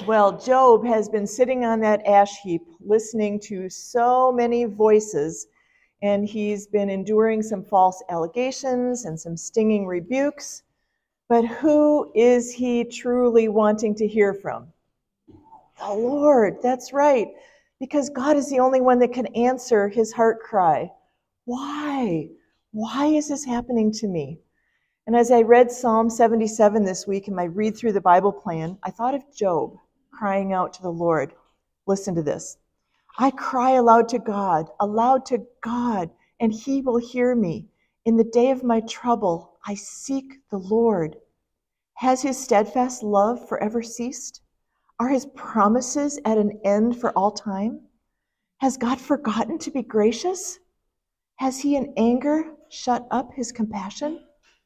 Well, Job has been sitting on that ash heap listening to so many voices, and he's been enduring some false allegations and some stinging rebukes. But who is he truly wanting to hear from? The Lord, that's right. Because God is the only one that can answer his heart cry. Why? Why is this happening to me? And as I read Psalm 77 this week in my read through the Bible plan, I thought of Job crying out to the Lord. Listen to this. I cry aloud to God, and he will hear me. In the day of my trouble, I seek the Lord. Has his steadfast love forever ceased? Are his promises at an end for all time? Has God forgotten to be gracious? Has he in anger shut up his compassion?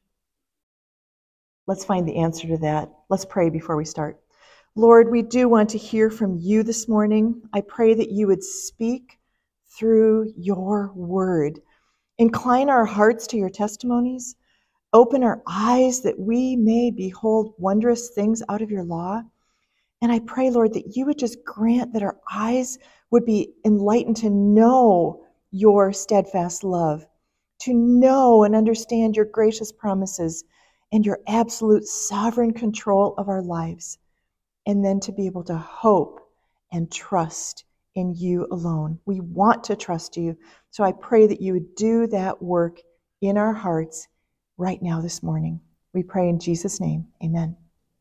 Let's find the answer to that. Let's pray before we start. Lord, we do want to hear from you this morning. I pray that you would speak through your word. Incline our hearts to your testimonies. Open our eyes that we may behold wondrous things out of your law. And I pray, Lord, that you would just grant that our eyes would be enlightened to know your steadfast love, to know and understand your gracious promises and your absolute sovereign control of our lives, and then to be able to hope and trust in you alone. We want to trust you, so I pray that you would do that work in our hearts right now this morning. We pray in Jesus' name, amen.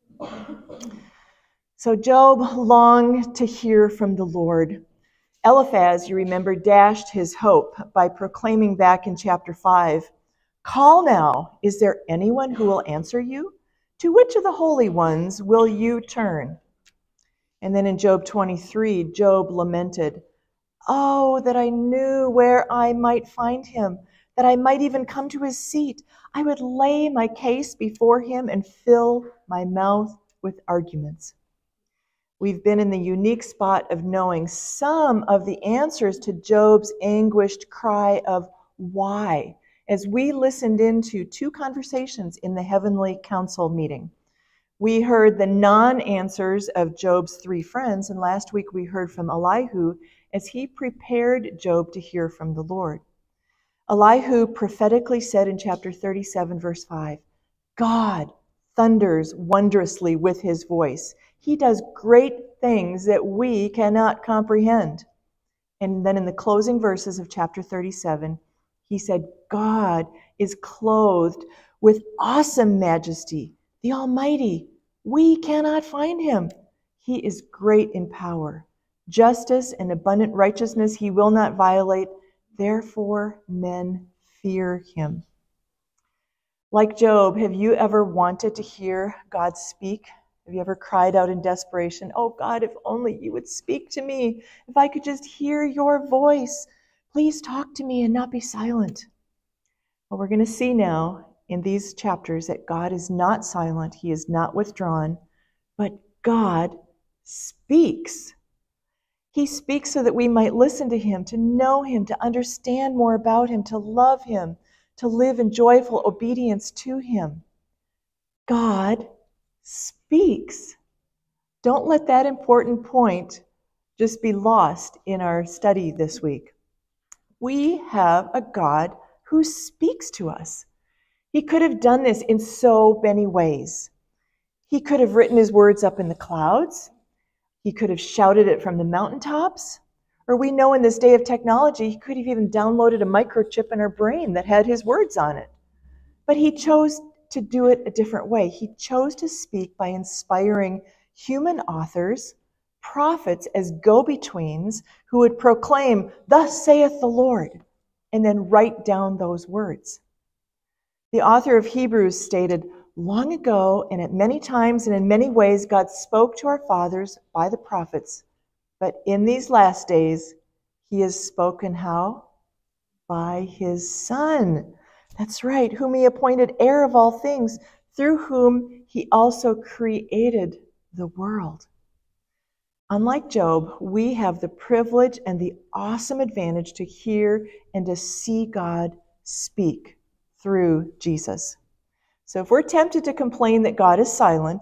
So Job longed to hear from the Lord. Eliphaz, you remember, dashed his hope by proclaiming back in chapter 5, "Call now, is there anyone who will answer you? To which of the holy ones will you turn?" And then in Job 23, Job lamented, "Oh, that I knew where I might find him, that I might even come to his seat. I would lay my case before him and fill my mouth with arguments." We've been in the unique spot of knowing some of the answers to Job's anguished cry of why, as we listened into 2 conversations in the Heavenly Council meeting. We heard the non-answers of Job's 3 friends, and last week we heard from Elihu as he prepared Job to hear from the Lord. Elihu prophetically said in chapter 37, verse 5, "God thunders wondrously with his voice. He does great things that we cannot comprehend." And then in the closing verses of chapter 37, he said, "God is clothed with awesome majesty, the Almighty. We cannot find him. He is great in power. Justice and abundant righteousness he will not violate. Therefore, men fear him." Like Job, have you ever wanted to hear God speak? Have you ever cried out in desperation, "Oh God, if only you would speak to me. If I could just hear your voice. Please talk to me and not be silent." Well, we're going to see now in these chapters that God is not silent. He is not withdrawn, but God speaks. He speaks so that we might listen to him, to know him, to understand more about him, to love him, to live in joyful obedience to him. God speaks. Don't let that important point just be lost in our study this week. We have a God who speaks to us. He could have done this in so many ways. He could have written his words up in the clouds. He could have shouted it from the mountaintops. Or we know in this day of technology, he could have even downloaded a microchip in our brain that had his words on it. But he chose to do it a different way. He chose to speak by inspiring human authors, prophets as go-betweens who would proclaim, "Thus saith the Lord," and then write down those words. The author of Hebrews stated, "Long ago and at many times and in many ways God spoke to our fathers by the prophets, but in these last days he has spoken how? By his Son." That's right, whom he appointed heir of all things, through whom he also created the world. Unlike Job, we have the privilege and the awesome advantage to hear and to see God speak through Jesus. So if we're tempted to complain that God is silent,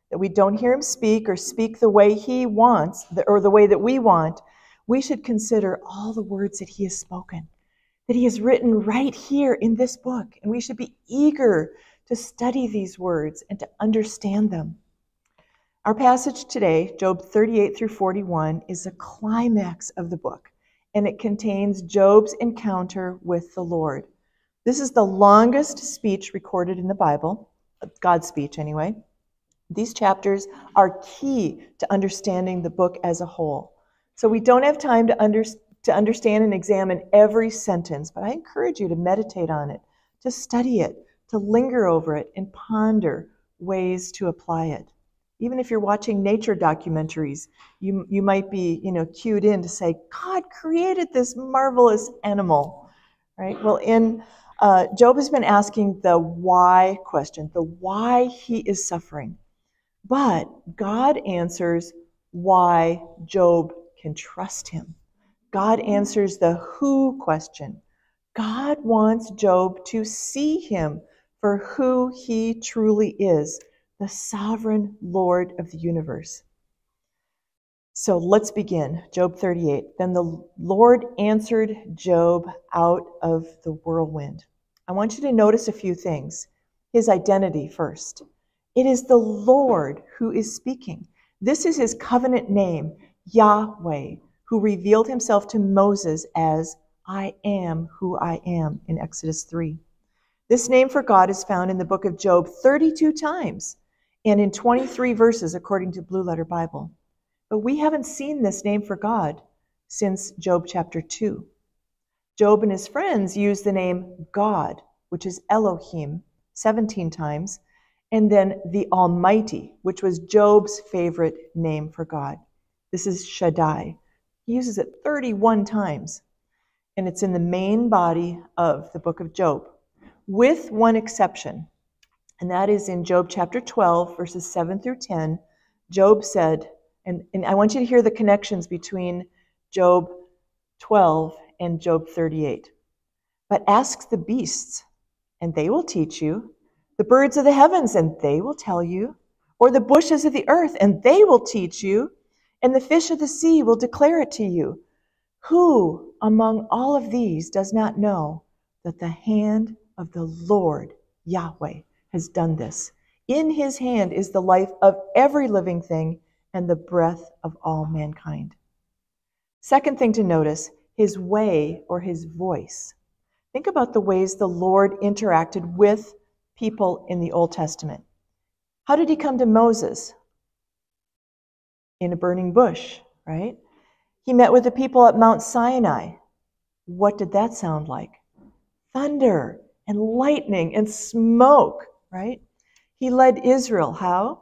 that we don't hear him speak or speak the way he wants or the way that we want, we should consider all the words that he has spoken, that he has written right here in this book. And we should be eager to study these words and to understand them. Our passage today, Job 38 through 41, is the climax of the book, and it contains Job's encounter with the Lord. This is the longest speech recorded in the Bible, God's speech anyway. These chapters are key to understanding the book as a whole. So we don't have time to understand and examine every sentence, but I encourage you to meditate on it, to study it, to linger over it, and ponder ways to apply it. Even if you're watching nature documentaries, you might be, cued in to say, God created this marvelous animal, right? Well, Job has been asking the why question, the why he is suffering. But God answers why Job can trust him. God answers the who question. God wants Job to see him for who he truly is, the sovereign Lord of the universe. So let's begin. Job 38. Then the Lord answered Job out of the whirlwind. I want you to notice a few things. His identity first. It is the Lord who is speaking. This is his covenant name, Yahweh, who revealed himself to Moses as I am who I am in Exodus 3. This name for God is found in the book of Job 32 times and in 23 verses according to Blue Letter Bible. But we haven't seen this name for God since Job chapter 2. Job and his friends use the name God, which is Elohim, 17 times, and then the Almighty, which was Job's favorite name for God. This is Shaddai. He uses it 31 times, and it's in the main body of the book of Job, with one exception, and that is in Job chapter 12, verses 7 through 10. Job said, and I want you to hear the connections between Job 12 and Job 38. But ask the beasts, and they will teach you, the birds of the heavens, and they will tell you, or the bushes of the earth, and they will teach you, and the fish of the sea will declare it to you. Who among all of these does not know that the hand of the Lord, Yahweh, has done this? In his hand is the life of every living thing and the breath of all mankind. Second thing to notice, his way or his voice. Think about the ways the Lord interacted with people in the Old Testament. How did he come to Moses? In a burning bush, right? He met with the people at Mount Sinai. What did that sound like? Thunder and lightning and smoke, right? He led Israel, how?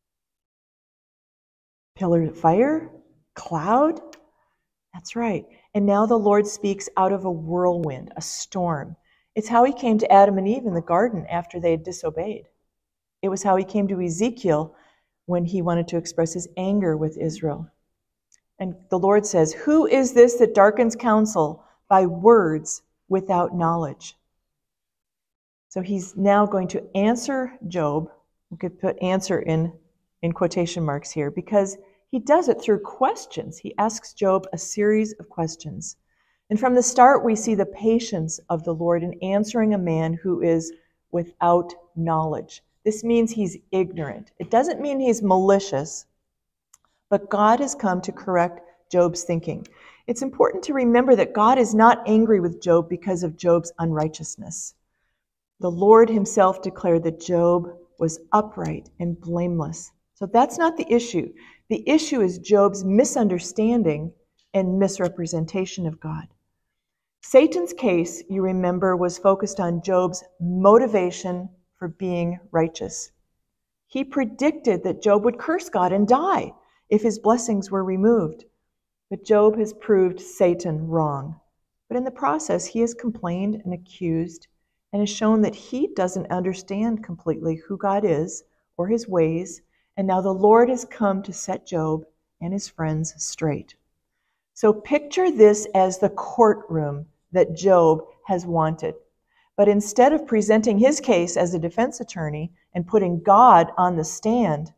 Pillar of fire? Cloud? That's right. And now the Lord speaks out of a whirlwind, a storm. It's how he came to Adam and Eve in the garden after they had disobeyed. It was how he came to Ezekiel when he wanted to express his anger with Israel. And the Lord says, who is this that darkens counsel by words without knowledge? So he's now going to answer Job. We could put answer in quotation marks here, because he does it through questions. He asks Job a series of questions. And from the start, we see the patience of the Lord in answering a man who is without knowledge. This means he's ignorant. It doesn't mean he's malicious, but God has come to correct Job's thinking. It's important to remember that God is not angry with Job because of Job's unrighteousness. The Lord himself declared that Job was upright and blameless. So that's not the issue. The issue is Job's misunderstanding and misrepresentation of God. Satan's case, you remember, was focused on Job's motivation for being righteous. He predicted that Job would curse God and die if his blessings were removed. But Job has proved Satan wrong. But in the process, he has complained and accused and has shown that he doesn't understand completely who God is or his ways. And now the Lord has come to set Job and his friends straight. So picture this as the courtroom that Job has wanted. But instead of presenting his case as a defense attorney and putting God on the stand,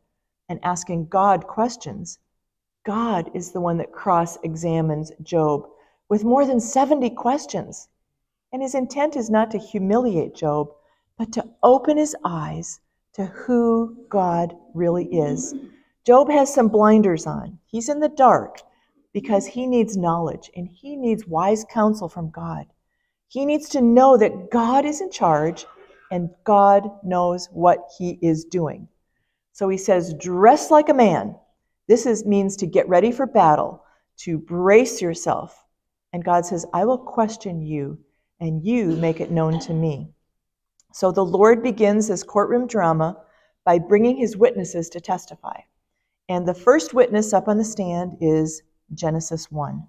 and asking God questions. God is the one that cross-examines Job with more than 70 questions. And his intent is not to humiliate Job, but to open his eyes to who God really is. Job has some blinders on. He's in the dark because he needs knowledge and he needs wise counsel from God. He needs to know that God is in charge and God knows what he is doing. So he says, dress like a man. This means to get ready for battle, to brace yourself. And God says, I will question you, and you make it known to me. So the Lord begins this courtroom drama by bringing his witnesses to testify. And the first witness up on the stand is Genesis 1.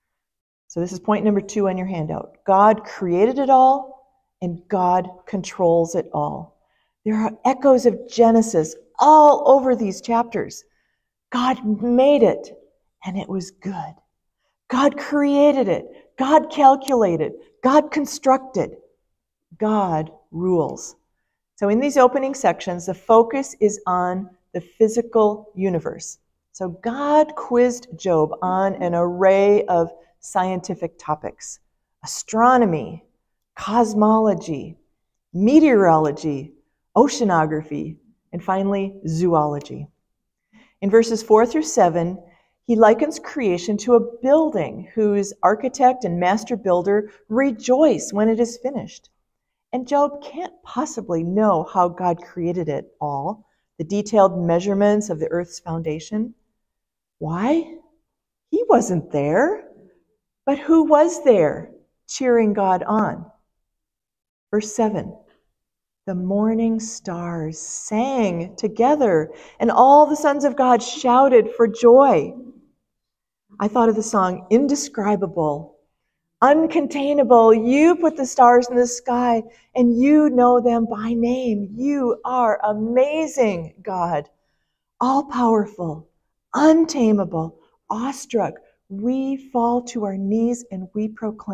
So this is point number 2 on your handout. God created it all, and God controls it all. There are echoes of Genesis all over these chapters. God made it, and it was good. God created it. God calculated. God constructed. God rules. So in these opening sections, the focus is on the physical universe. So God quizzed Job on an array of scientific topics: astronomy, cosmology, meteorology, oceanography, and finally, zoology. In verses 4 through 7, he likens creation to a building whose architect and master builder rejoice when it is finished. And Job can't possibly know how God created it all, the detailed measurements of the earth's foundation. Why? He wasn't there. But who was there cheering God on? Verse 7, the morning stars sang together, and all the sons of God shouted for joy. I thought of the song, Indescribable, Uncontainable. You put the stars in the sky, and you know them by name. You are amazing, God, all-powerful, untamable, awestruck. We fall to our knees and we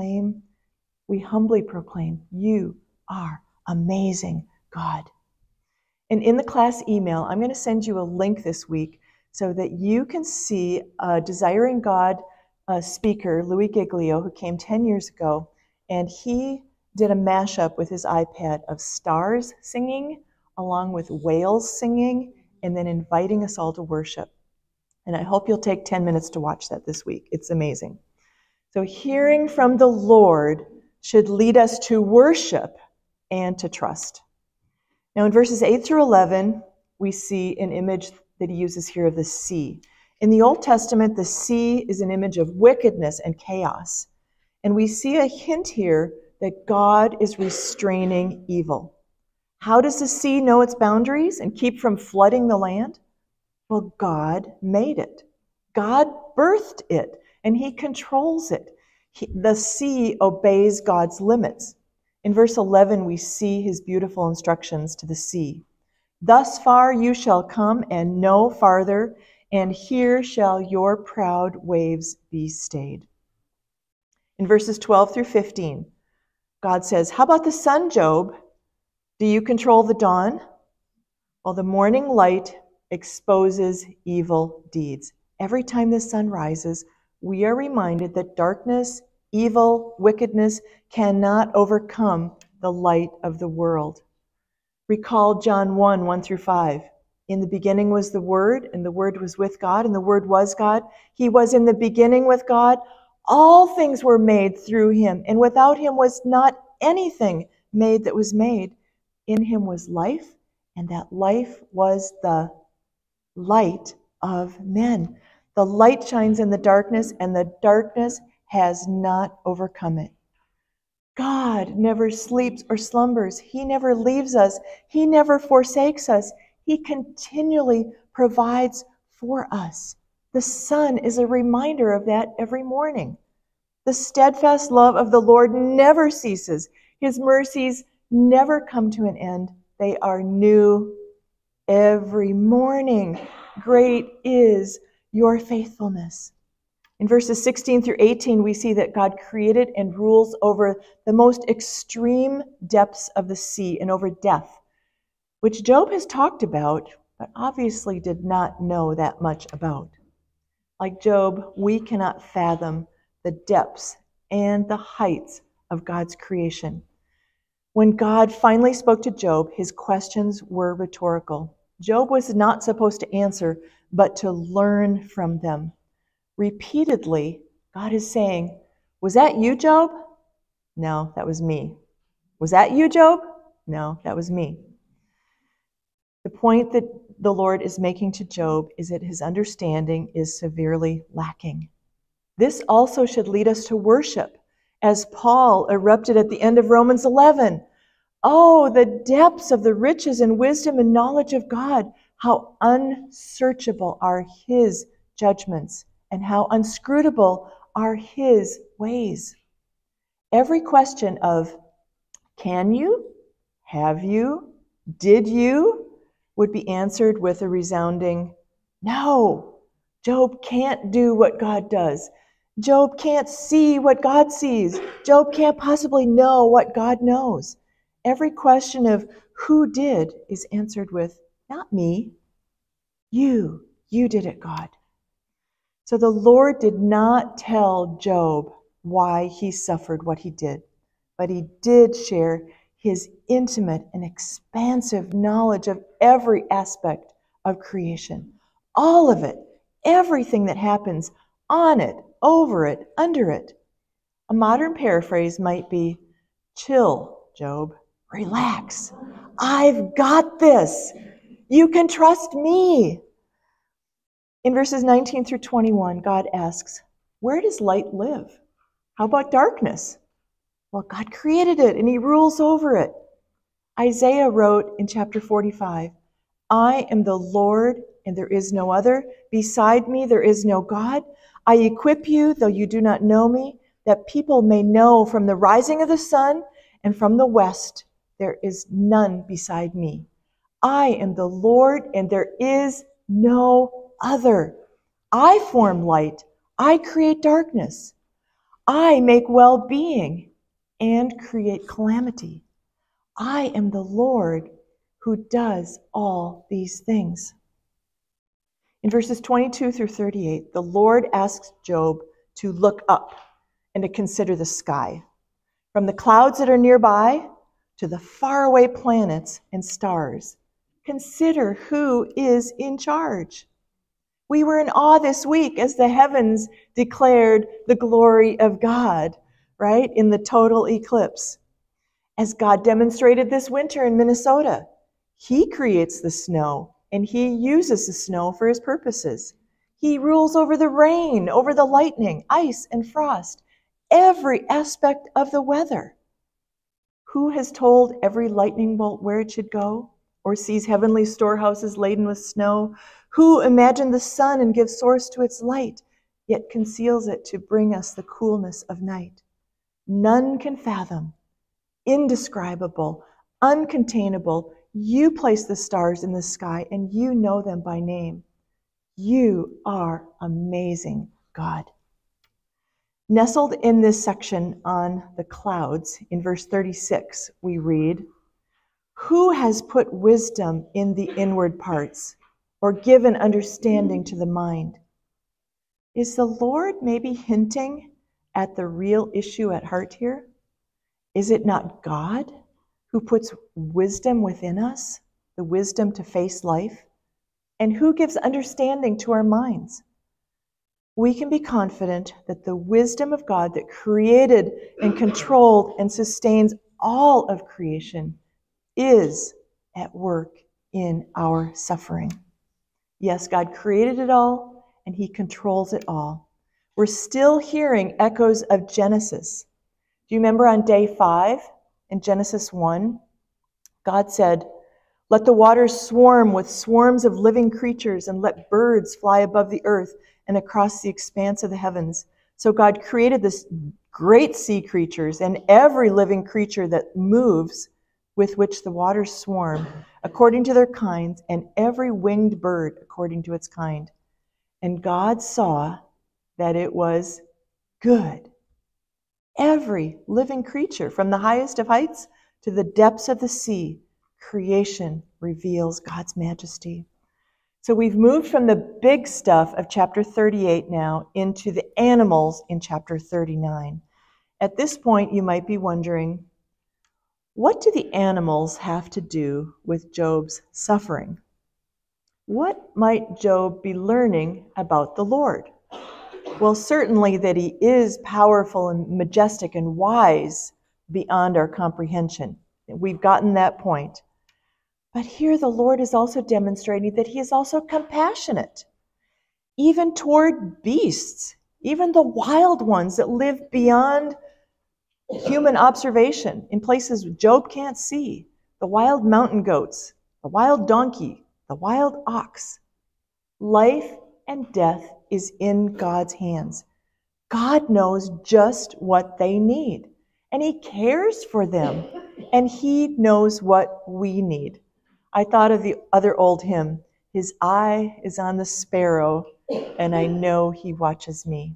humbly proclaim, you are amazing, God. And in the class email, I'm going to send you a link this week so that you can see a Desiring God speaker, Louis Giglio, who came 10 years ago, and he did a mashup with his iPad of stars singing along with whales singing and then inviting us all to worship. And I hope you'll take 10 minutes to watch that this week. It's amazing. So hearing from the Lord should lead us to worship and to trust. Now in verses 8 through 11, we see an image that he uses here of the sea. In the Old Testament, the sea is an image of wickedness and chaos. And we see a hint here that God is restraining evil. How does the sea know its boundaries and keep from flooding the land? Well, God made it. God birthed it, and he controls it. The sea obeys God's limits. In verse 11, we see his beautiful instructions to the sea. Thus far you shall come and no farther, and here shall your proud waves be stayed. In verses 12 through 15, God says, how about the sun, Job? Do you control the dawn? Well, the morning light exposes evil deeds. Every time the sun rises, we are reminded that darkness, evil, wickedness cannot overcome the light of the world. Recall John 1 through 5. In the beginning was the Word, and the Word was with God, and the Word was God. He was in the beginning with God. All things were made through him, and without him was not anything made that was made. In him was life, and that life was the light of men. The light shines in the darkness, and the darkness has not overcome it. God never sleeps or slumbers. He never leaves us. He never forsakes us. He continually provides for us. The sun is a reminder of that every morning. The steadfast love of the Lord never ceases. His mercies never come to an end. They are new every morning. Great is your faithfulness. In verses 16 through 18, we see that God created and rules over the most extreme depths of the sea and over death, which Job has talked about but obviously did not know that much about. Like Job, we cannot fathom the depths and the heights of God's creation. When God finally spoke to Job, his questions were rhetorical. Job was not supposed to answer, but to learn from them. Repeatedly, God is saying, "Was that you, Job?" "No, that was me." "Was that you, Job?" "No, that was me." The point that the Lord is making to Job is that his understanding is severely lacking. This also should lead us to worship, as Paul erupted at the end of Romans 11. Oh, the depths of the riches and wisdom and knowledge of God! How unsearchable are his judgments, and how inscrutable are his ways. Every question of, can you, have you, did you, would be answered with a resounding, no. Job can't do what God does. Job can't see what God sees. Job can't possibly know what God knows. Every question of who did is answered with, not me. You did it, God. So the Lord did not tell Job why he suffered what he did, but he did share his intimate and expansive knowledge of every aspect of creation. All of it, everything that happens on it, over it, under it. A modern paraphrase might be, chill, Job, relax. I've got this. You can trust me. In verses 19 through 21, God asks, where does light live? How about darkness? Well, God created it and he rules over it. Isaiah wrote in chapter 45, I am the Lord and there is no other. Beside me there is no God. I equip you, though you do not know me, that people may know from the rising of the sun and from the west, there is none beside me. I am the Lord and there is no other. I form light. I create darkness. I make well-being and create calamity. I am the Lord who does all these things. In verses 22 through 38, the Lord asks Job to look up and to consider the sky, from the clouds that are nearby to the faraway planets and stars. Consider who is in charge. We were in awe this week as the heavens declared the glory of God, right, in the total eclipse. As God demonstrated this winter in Minnesota, he creates the snow and he uses the snow for his purposes. He rules over the rain, over the lightning, ice, and frost, every aspect of the weather. Who has told every lightning bolt where it should go, or sees heavenly storehouses laden with snow? Who imagined the sun and gives source to its light, yet conceals it to bring us the coolness of night? None can fathom. Indescribable, uncontainable, you place the stars in the sky and you know them by name. You are amazing, God. Nestled in this section on the clouds, in verse 36, we read, who has put wisdom in the inward parts, or given understanding to the mind? Is the Lord maybe hinting at the real issue at heart here? Is it not God who puts wisdom within us, the wisdom to face life? And who gives understanding to our minds? We can be confident that the wisdom of God that created and controlled and sustains all of creation is at work in our suffering. Yes, God created it all and he controls it all. We're still hearing echoes of Genesis. Do you remember on day 5 in Genesis 1, God said, let the waters swarm with swarms of living creatures and let birds fly above the earth and across the expanse of the heavens. So God created this great sea creatures and every living creature that moves with which the waters swarm according to their kinds, and every winged bird according to its kind. And God saw that it was good. Every living creature, from the highest of heights to the depths of the sea, creation reveals God's majesty. So we've moved from the big stuff of chapter 38 now into the animals in chapter 39. At this point, you might be wondering, what do the animals have to do with Job's suffering? What might Job be learning about the Lord? Well, certainly that he is powerful and majestic and wise beyond our comprehension. We've gotten that point. But here the Lord is also demonstrating that he is also compassionate, even toward beasts, even the wild ones that live beyond human observation in places Job can't see. The wild mountain goats, the wild donkey, the wild ox. Life and death is in God's hands. God knows just what they need, and he cares for them, and he knows what we need. I thought of the other old hymn, "His eye is on the sparrow, and I know he watches me."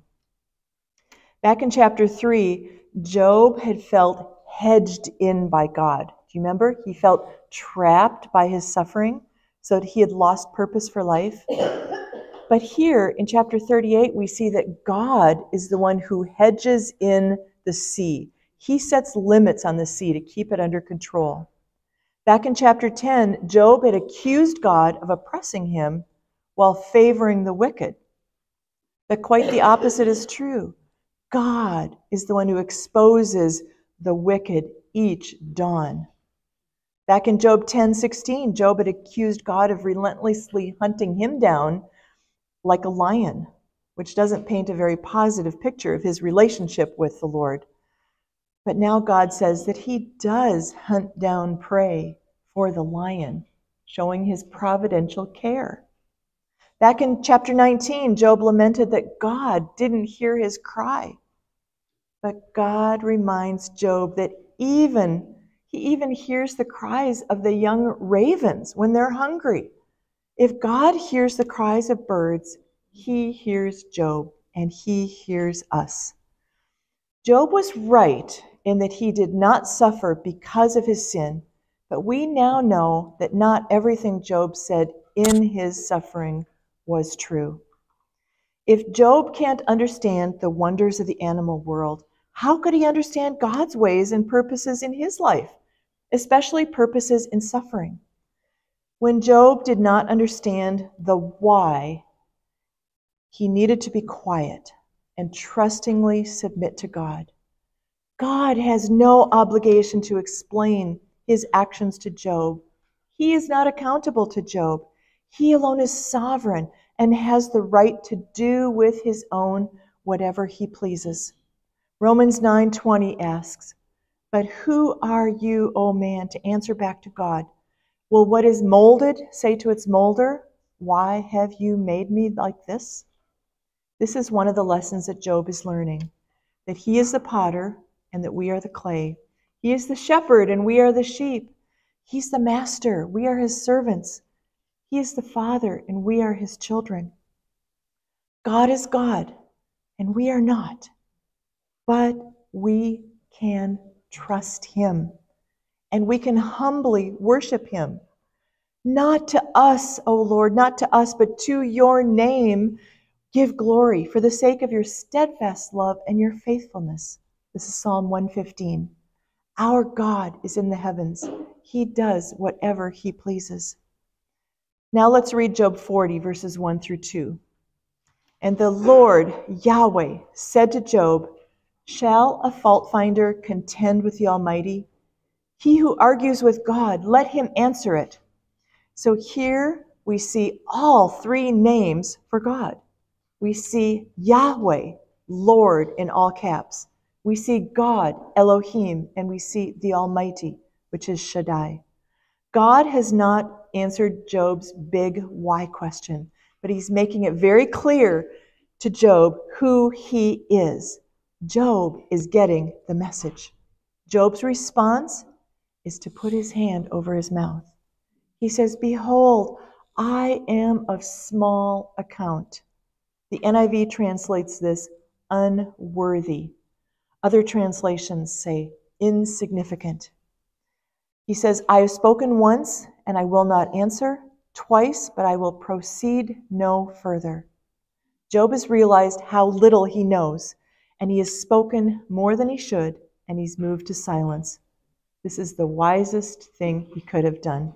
Back in chapter 3, Job had felt hedged in by God. Do you remember? He felt trapped by his suffering, so that he had lost purpose for life. But here in chapter 38, we see that God is the one who hedges in the sea. He sets limits on the sea to keep it under control. Back in chapter 10, Job had accused God of oppressing him while favoring the wicked. But quite the opposite is true. God is the one who exposes the wicked each dawn. Back in Job 10:16, Job had accused God of relentlessly hunting him down like a lion, which doesn't paint a very positive picture of his relationship with the Lord. But now God says that he does hunt down prey for the lion, showing his providential care. Back in chapter 19, Job lamented that God didn't hear his cry. But God reminds Job that he even hears the cries of the young ravens when they're hungry. If God hears the cries of birds, he hears Job, and he hears us. Job was right in that he did not suffer because of his sin, but we now know that not everything Job said in his suffering was true. If Job can't understand the wonders of the animal world, how could he understand God's ways and purposes in his life, especially purposes in suffering? When Job did not understand the why, he needed to be quiet and trustingly submit to God. God has no obligation to explain his actions to Job. He is not accountable to Job. He alone is sovereign and has the right to do with his own whatever he pleases. Romans 9:20 asks, "But who are you, O man, to answer back to God? Will what is molded say to its molder, 'Why have you made me like this?'" This is one of the lessons that Job is learning, that he is the potter and that we are the clay. He is the shepherd and we are the sheep. He's the master, we are his servants. He is the father and we are his children. God is God and we are not, but we can trust him and we can humbly worship him. Not to us, O Lord, not to us, but to your name give glory for the sake of your steadfast love and your faithfulness. This is Psalm 115. Our God is in the heavens. He does whatever he pleases. Now let's read Job 40, verses 1 through 2. And the Lord, Yahweh, said to Job, "Shall a fault finder contend with the Almighty? He who argues with God, let him answer it." So here we see all three names for God. We see Yahweh, Lord, in all caps. We see God, Elohim, and we see the Almighty, which is Shaddai. God has not answered Job's big why question, but he's making it very clear to Job who he is. Job is getting the message. Job's response is to put his hand over his mouth. He says, "Behold, I am of small account." The NIV translates this unworthy. Other translations say insignificant. He says, "I have spoken once and I will not answer. twice, but I will proceed no further. Job has realized how little he knows, and he has spoken more than he should, and he's moved to silence. This is the wisest thing he could have done.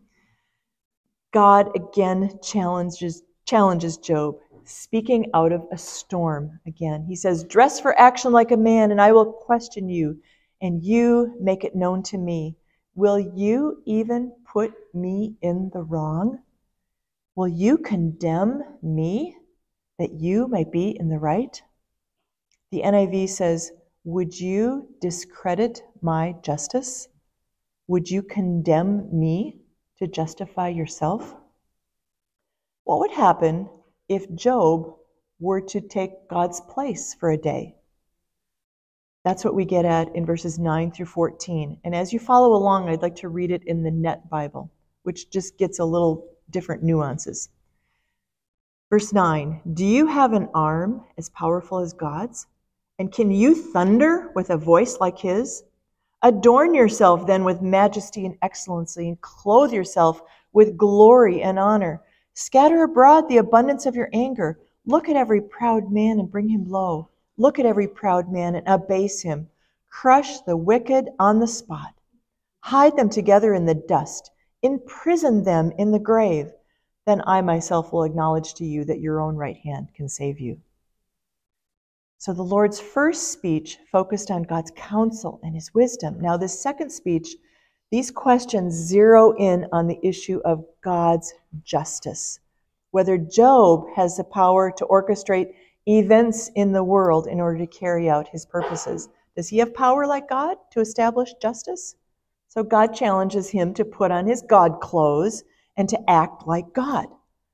God again challenges Job, speaking out of a storm again. He says, "Dress for action like a man, and I will question you, and you make it known to me. Will you even put me in the wrong? Will you condemn me that you may be in the right?" The NIV says, "Would you discredit my justice? Would you condemn me to justify yourself?" What would happen if Job were to take God's place for a day? That's what we get at in verses 9 through 14. And as you follow along, I'd like to read it in the Net Bible, which just gets a little different nuances. Verse 9, "Do you have an arm as powerful as God's? And can you thunder with a voice like his? Adorn yourself then with majesty and excellency, and clothe yourself with glory and honor. Scatter abroad the abundance of your anger. Look at every proud man and bring him low. Look at every proud man and abase him. Crush the wicked on the spot. Hide them together in the dust. Imprison them in the grave. Then I myself will acknowledge to you that your own right hand can save you." So the Lord's first speech focused on God's counsel and his wisdom. Now this second speech, these questions zero in on the issue of God's justice. Whether Job has the power to orchestrate events in the world in order to carry out his purposes. Does he have power like God to establish justice? So God challenges him to put on his God clothes and to act like God,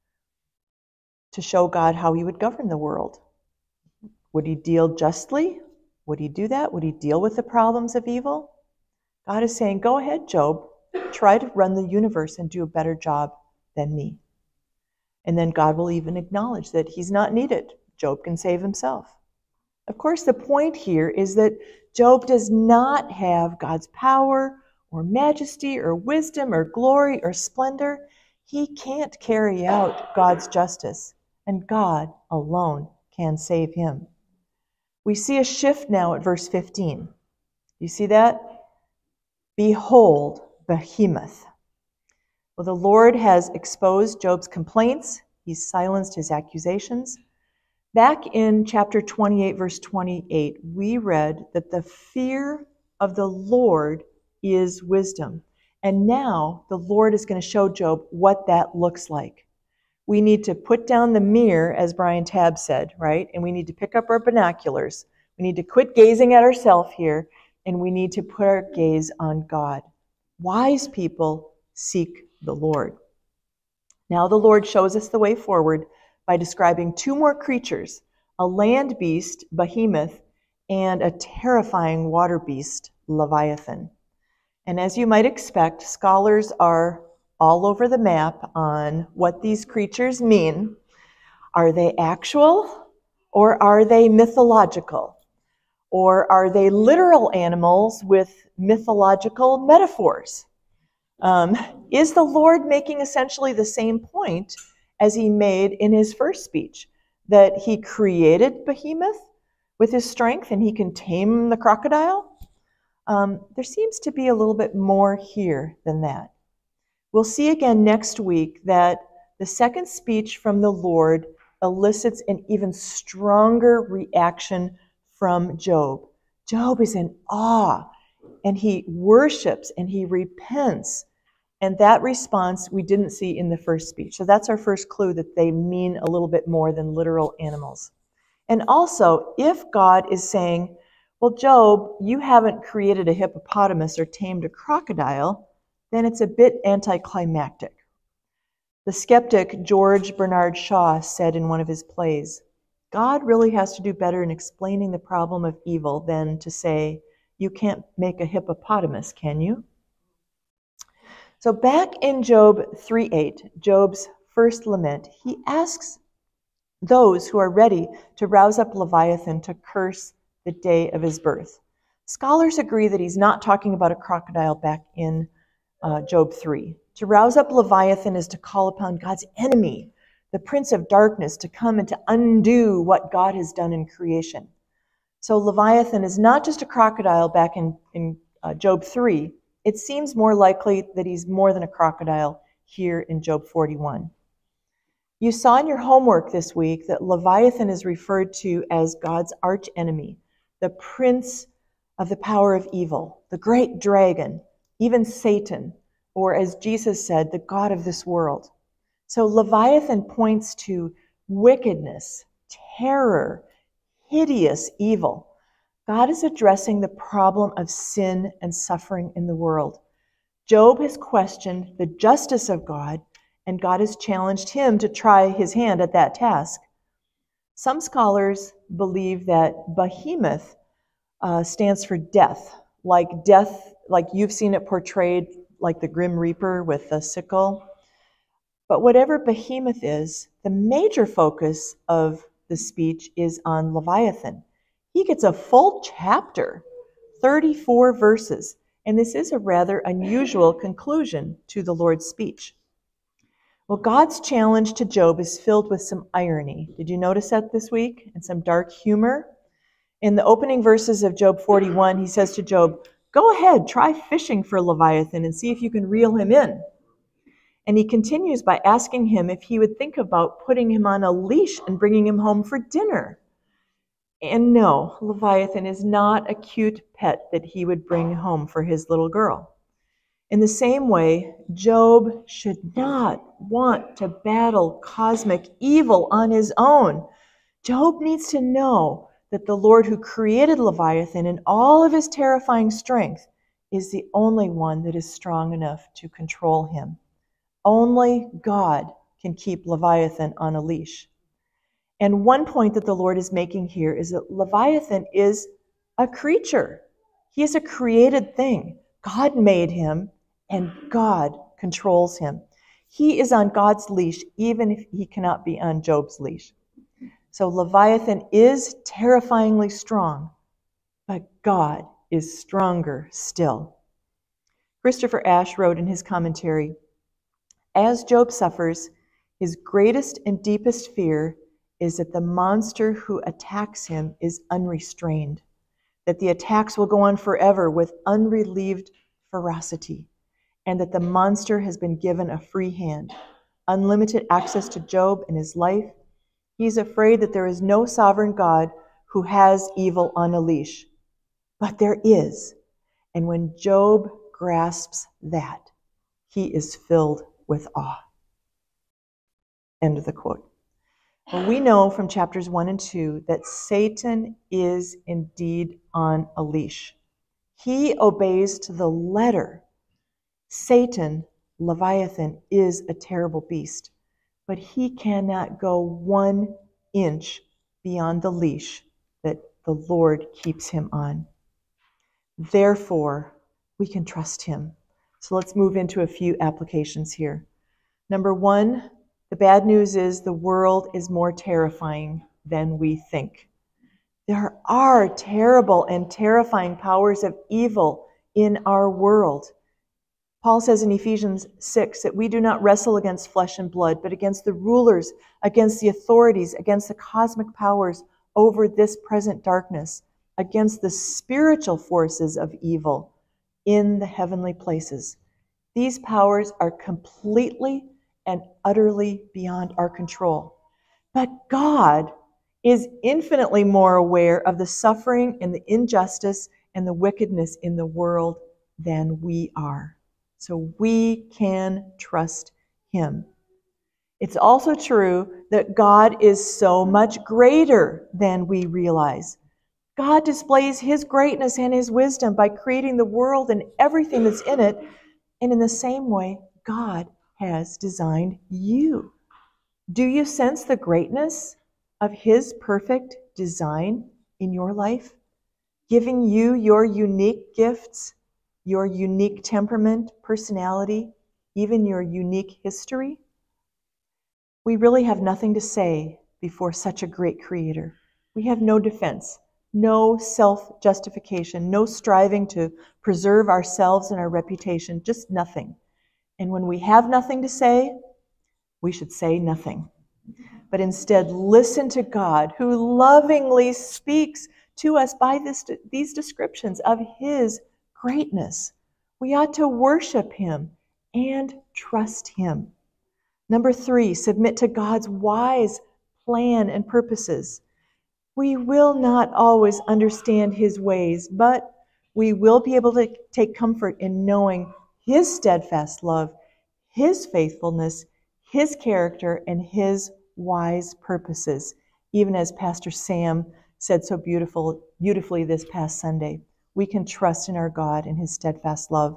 to show God how he would govern the world. Would he deal justly? Would he do that? Would he deal with the problems of evil? God is saying, go ahead, Job. Try to run the universe and do a better job than me. And then God will even acknowledge that he's not needed. Job can save himself. Of course, the point here is that Job does not have God's power or majesty or wisdom or glory or splendor. He can't carry out God's justice, and God alone can save him. We see a shift now at verse 15. You see that? Behold, Behemoth. Well, the Lord has exposed Job's complaints. He's silenced his accusations. Back in chapter 28, verse 28, we read that the fear of the Lord is wisdom. And now the Lord is going to show Job what that looks like. We need to put down the mirror, as Brian Tabb said, right? And we need to pick up our binoculars. We need to quit gazing at ourselves here, and we need to put our gaze on God. Wise people seek the Lord. Now the Lord shows us the way forward by describing two more creatures, a land beast, Behemoth, and a terrifying water beast, Leviathan. And as you might expect, scholars are all over the map on what these creatures mean. Are they actual, or are they mythological? Or are they literal animals with mythological metaphors? Is the Lord making essentially the same point as he made in his first speech, that he created Behemoth with his strength and he can tame the crocodile? There seems to be a little bit more here than that. We'll see again next week that the second speech from the Lord elicits an even stronger reaction from Job. Job is in awe, and he worships and he repents. And that response we didn't see in the first speech. So that's our first clue that they mean a little bit more than literal animals. And also, if God is saying, well, Job, you haven't created a hippopotamus or tamed a crocodile, then it's a bit anticlimactic. The skeptic George Bernard Shaw said in one of his plays, God really has to do better in explaining the problem of evil than to say, you can't make a hippopotamus, can you? So back in Job 3:8, Job's first lament, he asks those who are ready to rouse up Leviathan to curse the day of his birth. Scholars agree that he's not talking about a crocodile back in Job 3. To rouse up Leviathan is to call upon God's enemy, the prince of darkness, to come and to undo what God has done in creation. So Leviathan is not just a crocodile back in Job 3. It seems more likely that he's more than a crocodile here in Job 41. You saw in your homework this week that Leviathan is referred to as God's archenemy, the prince of the power of evil, the great dragon, even Satan, or as Jesus said, the God of this world. So Leviathan points to wickedness, terror, hideous evil. God is addressing the problem of sin and suffering in the world. Job has questioned the justice of God, and God has challenged him to try his hand at that task. Some scholars believe that behemoth stands for death, like you've seen it portrayed like the Grim Reaper with the sickle. But whatever behemoth is, the major focus of the speech is on Leviathan. He gets a full chapter, 34 verses, and this is a rather unusual conclusion to the Lord's speech. Well, God's challenge to Job is filled with some irony. Did you notice that this week? And some dark humor? In the opening verses of Job 41, he says to Job, "Go ahead, try fishing for Leviathan and see if you can reel him in." And he continues by asking him if he would think about putting him on a leash and bringing him home for dinner. And no, Leviathan is not a cute pet that he would bring home for his little girl. In the same way, Job should not want to battle cosmic evil on his own. Job needs to know that the Lord who created Leviathan in all of his terrifying strength is the only one that is strong enough to control him. Only God can keep Leviathan on a leash. And one point that the Lord is making here is that Leviathan is a creature. He is a created thing. God made him, and God controls him. He is on God's leash, even if he cannot be on Job's leash. So Leviathan is terrifyingly strong, but God is stronger still. Christopher Ash wrote in his commentary, "As Job suffers, his greatest and deepest fear is that the monster who attacks him is unrestrained, that the attacks will go on forever with unrelieved ferocity, and that the monster has been given a free hand, unlimited access to Job and his life. He's afraid that there is no sovereign God who has evil on a leash. But there is, and when Job grasps that, he is filled with awe." End of the quote. Well, we know from chapters 1 and 2 that Satan is indeed on a leash. He obeys to the letter. Satan, Leviathan, is a terrible beast, but he cannot go 1 inch beyond the leash that the Lord keeps him on. Therefore, we can trust him. So let's move into a few applications here. Number 1, the bad news is the world is more terrifying than we think. There are terrible and terrifying powers of evil in our world. Paul says in Ephesians 6 that we do not wrestle against flesh and blood, but against the rulers, against the authorities, against the cosmic powers over this present darkness, against the spiritual forces of evil in the heavenly places. These powers are completely and utterly beyond our control. But God is infinitely more aware of the suffering and the injustice and the wickedness in the world than we are. So we can trust him. It's also true that God is so much greater than we realize. God displays his greatness and his wisdom by creating the world and everything that's in it. And in the same way, God has designed you. Do you sense the greatness of his perfect design in your life, giving you your unique gifts, your unique temperament, personality, even your unique history? We really have nothing to say before such a great creator. We have no defense, no self-justification, no striving to preserve ourselves and our reputation, just nothing. And when we have nothing to say, we should say nothing, but instead listen to God, who lovingly speaks to us by these descriptions of his greatness. We ought to worship him and trust him. Number 3, submit to God's wise plan and purposes. We will not always understand his ways, but we will be able to take comfort in knowing his steadfast love, his faithfulness, his character, and his wise purposes. Even as Pastor Sam said so beautifully this past Sunday, we can trust in our God and his steadfast love.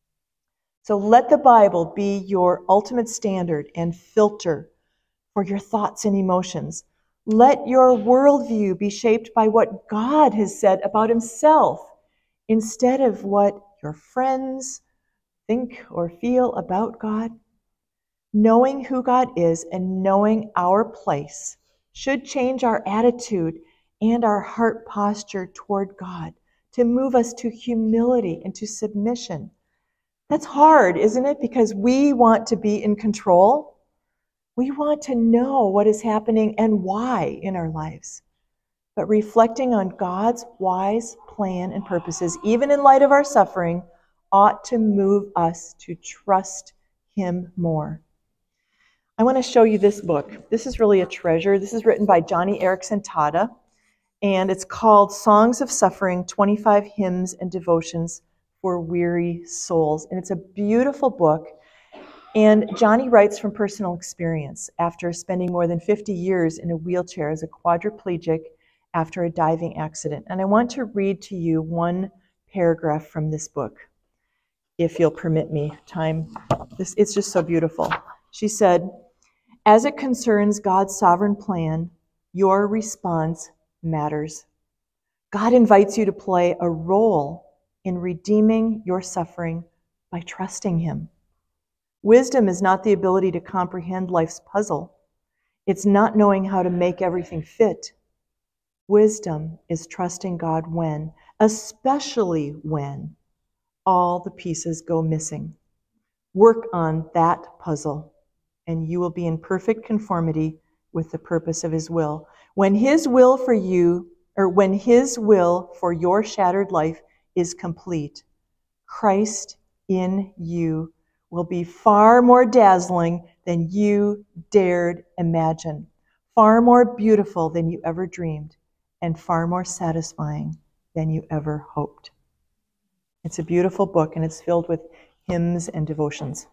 So let the Bible be your ultimate standard and filter for your thoughts and emotions. Let your worldview be shaped by what God has said about himself instead of what your friends think or feel about God. Knowing who God is and knowing our place should change our attitude and our heart posture toward God to move us to humility and to submission. That's hard, isn't it? Because we want to be in control. We want to know what is happening and why in our lives. But reflecting on God's wise plan and purposes, even in light of our suffering, ought to move us to trust him more. I want to show you this book. This is really a treasure. This is written by Johnny Erickson Tada, and it's called Songs of Suffering, 25 Hymns and Devotions for Weary Souls. And it's a beautiful book. And Johnny writes from personal experience after spending more than 50 years in a wheelchair as a quadriplegic after a diving accident. And I want to read to you one paragraph from this book, if you'll permit me time. It's just so beautiful. She said, "As it concerns God's sovereign plan, your response matters. God invites you to play a role in redeeming your suffering by trusting him. Wisdom is not the ability to comprehend life's puzzle. It's not knowing how to make everything fit. Wisdom is trusting God when, especially when, all the pieces go missing. Work on that puzzle, and you will be in perfect conformity with the purpose of his will. When his will for you, or when his will for your shattered life is complete, Christ in you will be far more dazzling than you dared imagine, far more beautiful than you ever dreamed, and far more satisfying than you ever hoped." It's a beautiful book, and it's filled with hymns and devotions.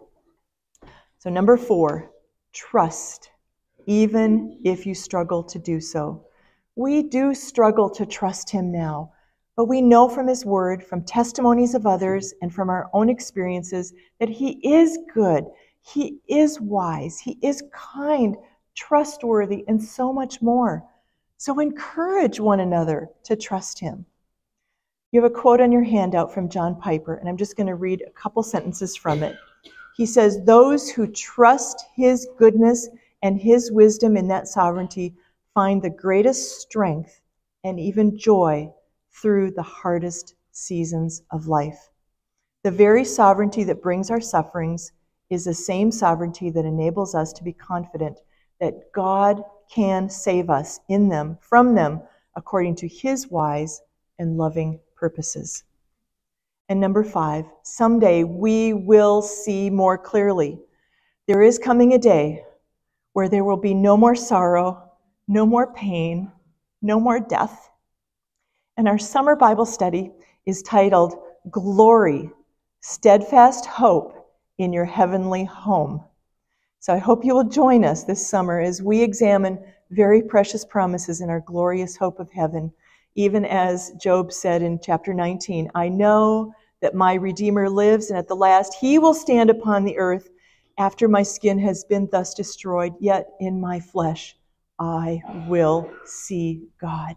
So number 4, trust, even if you struggle to do so. We do struggle to trust him now, but we know from his word, from testimonies of others, and from our own experiences that he is good, he is wise, he is kind, trustworthy, and so much more. So encourage one another to trust him. You have a quote on your handout from John Piper, and I'm just going to read a couple sentences from it. He says, "Those who trust his goodness and his wisdom in that sovereignty find the greatest strength and even joy through the hardest seasons of life. The very sovereignty that brings our sufferings is the same sovereignty that enables us to be confident that God can save us in them, from them, according to his wise and loving purposes." And number 5, someday we will see more clearly. There is coming a day where there will be no more sorrow, no more pain, no more death. And our summer Bible study is titled Glory, Steadfast Hope in Your Heavenly Home. So I hope you will join us this summer as we examine very precious promises in our glorious hope of heaven. Even as Job said in chapter 19, "I know that my Redeemer lives, and at the last he will stand upon the earth after my skin has been thus destroyed, yet in my flesh I will see God."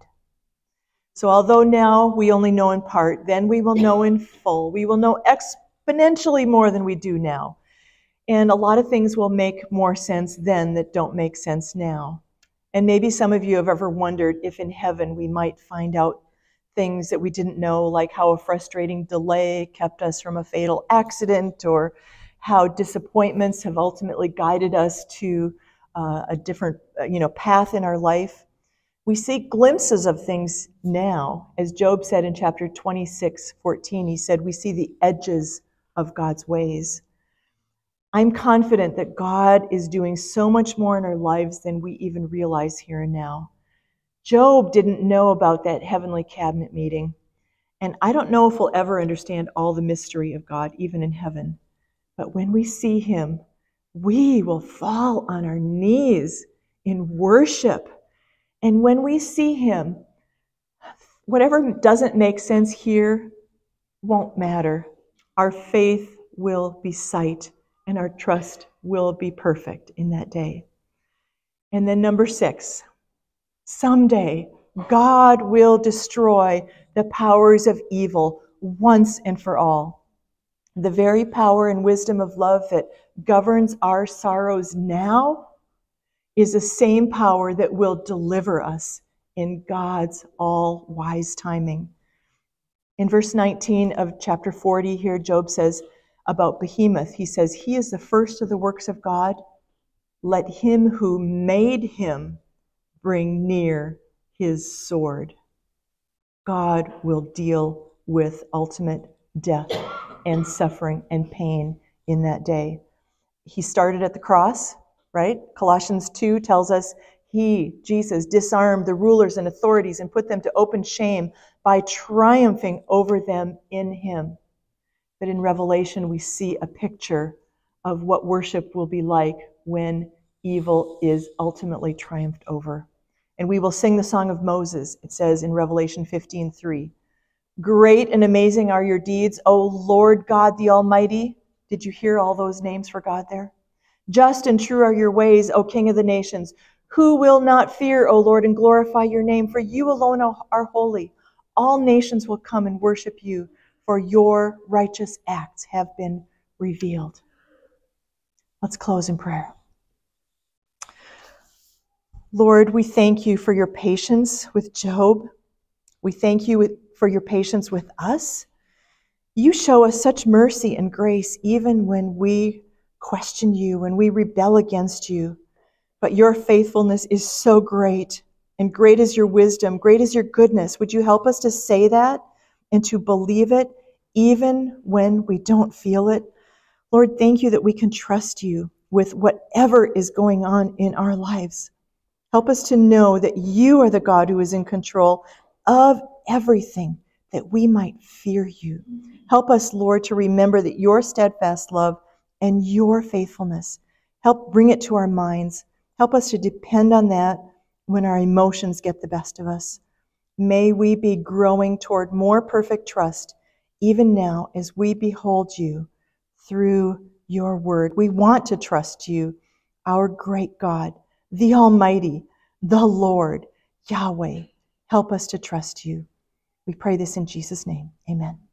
So although now we only know in part, then we will know in full. We will know exponentially more than we do now. And a lot of things will make more sense then that don't make sense now. And maybe some of you have ever wondered if in heaven we might find out things that we didn't know, like how a frustrating delay kept us from a fatal accident, or how disappointments have ultimately guided us to a different path in our life. We see glimpses of things now. As Job said in chapter 26:14, he said, we see the edges of God's ways. I'm confident that God is doing so much more in our lives than we even realize here and now. Job didn't know about that heavenly cabinet meeting. And I don't know if we'll ever understand all the mystery of God, even in heaven. But when we see him, we will fall on our knees in worship. And when we see him, whatever doesn't make sense here won't matter. Our faith will be sight, and our trust will be perfect in that day. And then number 6, someday God will destroy the powers of evil once and for all. The very power and wisdom of love that governs our sorrows now is the same power that will deliver us in God's all-wise timing. In verse 19 of chapter 40 here, Job says about Behemoth, he says, he is the first of the works of God. Let him who made him bring near his sword. God will deal with ultimate death and suffering and pain in that day. He started at the cross, right? Colossians 2 tells us he, Jesus, disarmed the rulers and authorities and put them to open shame by triumphing over them in him. But in Revelation, we see a picture of what worship will be like when evil is ultimately triumphed over. And we will sing the song of Moses. It says in Revelation 15:3, great and amazing are your deeds, O Lord God the Almighty. Did you hear all those names for God there? Just and true are your ways, O King of the nations. Who will not fear, O Lord, and glorify your name? For you alone are holy. All nations will come and worship you, for your righteous acts have been revealed. Let's close in prayer. Lord, we thank you for your patience with Job. We thank you for your patience with us. You show us such mercy and grace even when we question you, when we rebel against you. But your faithfulness is so great, and great is your wisdom, great is your goodness. Would you help us to say that and to believe it even when we don't feel it? Lord, thank you that we can trust you with whatever is going on in our lives. Help us to know that you are the God who is in control of everything, that we might fear you. Help us, Lord, to remember that your steadfast love and your faithfulness, help bring it to our minds. Help us to depend on that when our emotions get the best of us. May we be growing toward more perfect trust, even now as we behold you through your word. We want to trust you, our great God, the Almighty, the Lord, Yahweh. Help us to trust you. We pray this in Jesus' name. Amen.